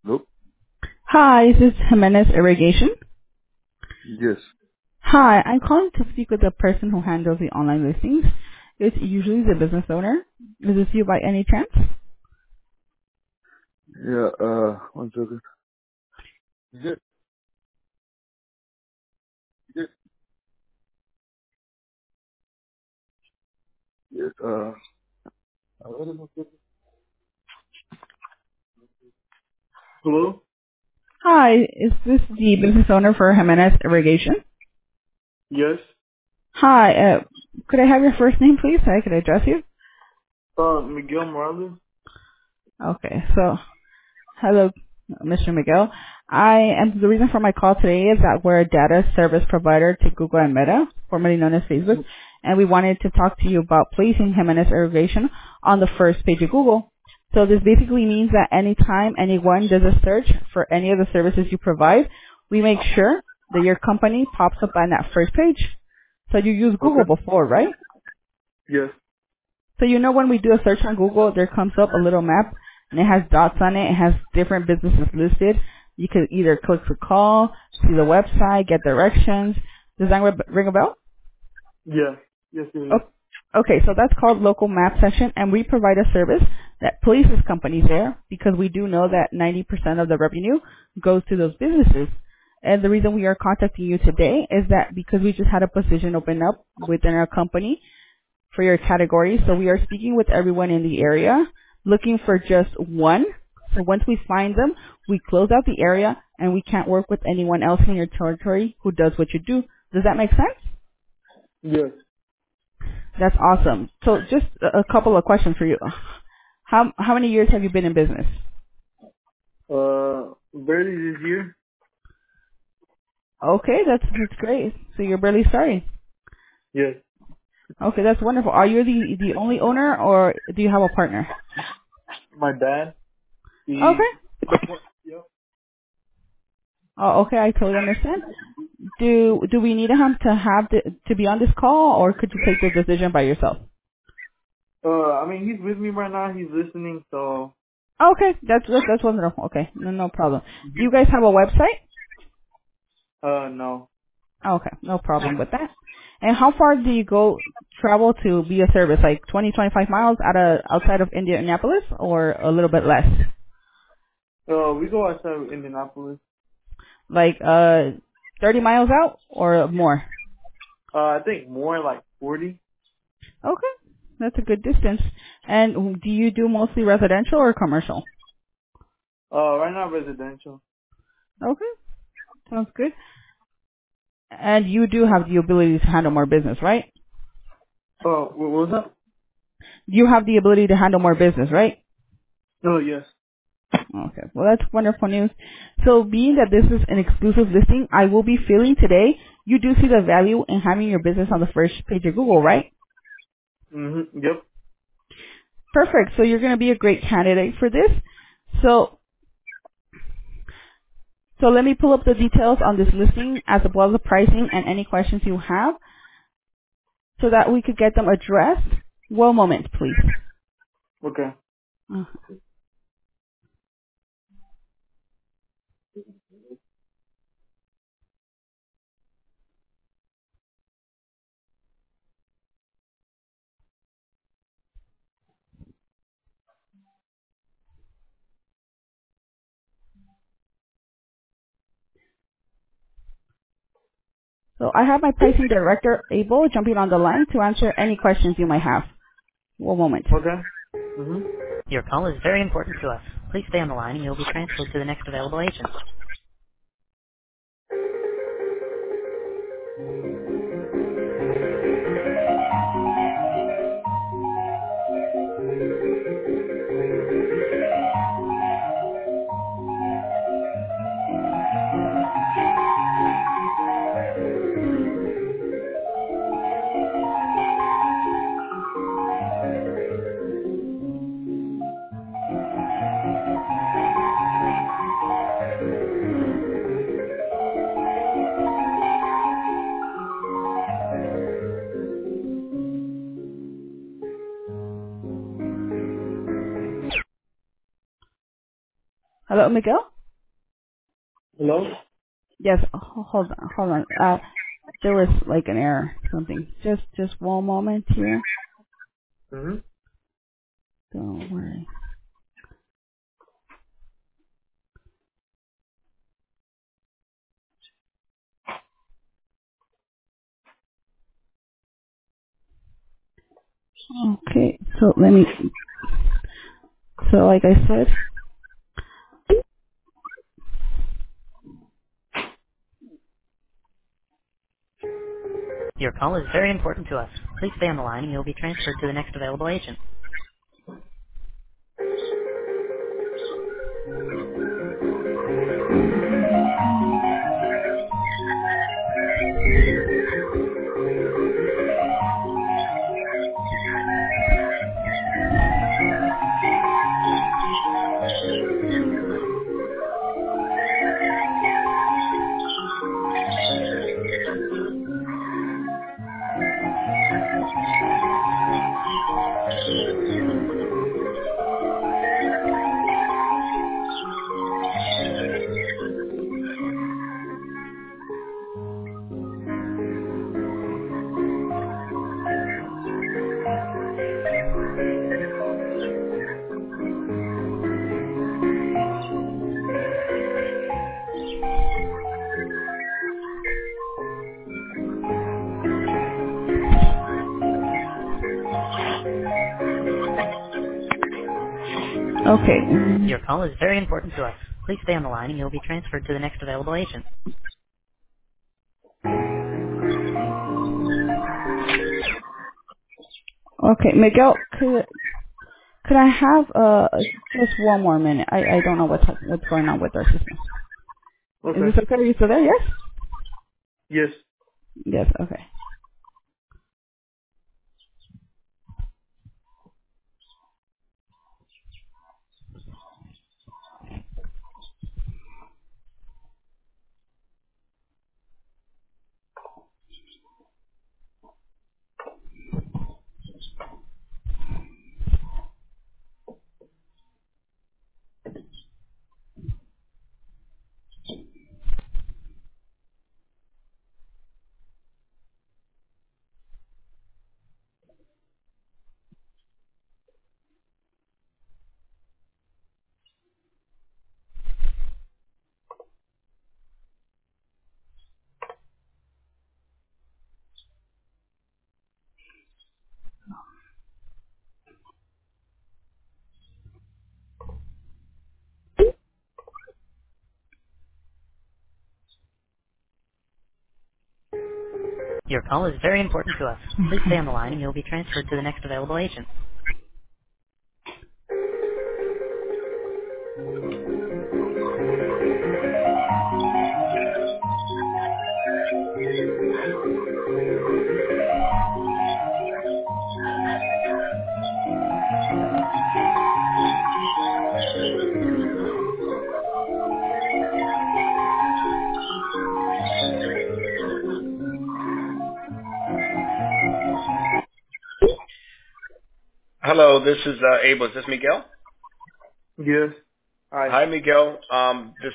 Nope. Hi, this is Jimenez Irrigation. Yes. Hi, I'm calling to speak with the person who handles the online listings. It's usually the business owner. Is this you by any chance? Yeah, 1 second. Yes, yes, yes, hello? Hi, is this the business owner for Jimenez Irrigation? Yes. Hi, could I have your first name, please, so I could address you? Miguel Morales? Okay, so hello, Mr. Miguel. The reason for my call today is that we're a data service provider to Google and Meta, formerly known as Facebook, and we wanted to talk to you about placing Jimenez Irrigation on the first page of Google. So this basically means that anytime anyone does a search for any of the services you provide, we make sure that your company pops up on that first page. So you used Google Okay. before, right? Yes. So you know when we do a search on Google, there comes up a little map and it has dots on it. It has different businesses listed. You could either click to call, see the website, get directions. Does that ring a bell? Yeah. Yes, it Oh, is. okay, so that's called local map section, and we provide a service that places companies there because we do know that 90% of the revenue goes to those businesses. And the reason we are contacting you today is that because we just had a position open up within our company for your category. So we are speaking with everyone in the area, looking for just one. So once we find them, we close out the area and we can't work with anyone else in your territory who does what you do. Does that make sense? Yes. That's awesome. So just a couple of questions for you. How many years have you been in business? Barely this year? Okay, that's great. So you're barely starting. Yes. Okay, that's wonderful. Are you the only owner or do you have a partner? My dad, Okay. yep. Oh, okay, I totally understand. Do we need him to be on this call, or could you take the decision by yourself? I mean, he's with me right now. He's listening, so, Okay, that's wonderful. Okay, no problem. Do you guys have a website? no. Okay, no problem with that. And how far do you go travel to be a service? Like 25 miles outside of Indianapolis, or a little bit less? We go outside of Indianapolis. Like 30 miles out or more? I think more like 40. Okay, that's a good distance. And do you do mostly residential or commercial? Right now residential. Okay, sounds good. And you do have the ability to handle more business, right? What was that? You have the ability to handle more business, right? Oh, yes. Okay. Well, that's wonderful news. So being that this is an exclusive listing, I will be feeling today, you do see the value in having your business on the first page of Google, right? Yep. Perfect. So you're going to be a great candidate for this. So, so let me pull up the details on this listing as well as the pricing and any questions you have so that we could get them addressed. One moment, please. Okay. Uh, So I have my pricing director, Abel, jumping on the line to answer any questions you might have. One moment. Okay. Mhm. Your call is very important to us. Please stay on the line and you'll be transferred to the next available agent. Hello, Miguel? Hello? Yes, hold on. There was like an error, something. Just one moment here. Mm-hmm. Don't worry. Okay, so like I said, Your call is very important to us. Please stay on the line and you'll be transferred to the next available agent. okay. Your call is very important to us. Please stay on the line and you'll be transferred to the next available agent. Okay, Miguel, could I have just one more minute? I don't know what's going on with our system. Is Okay. this okay? Are you still there? Yes. Yes. Yes. Okay. Your call is very important to us. Please stay on the line and you'll be transferred to the next available agent. Hello, this is Abel. Is this Miguel? Yes. Hi. Hi, Miguel. This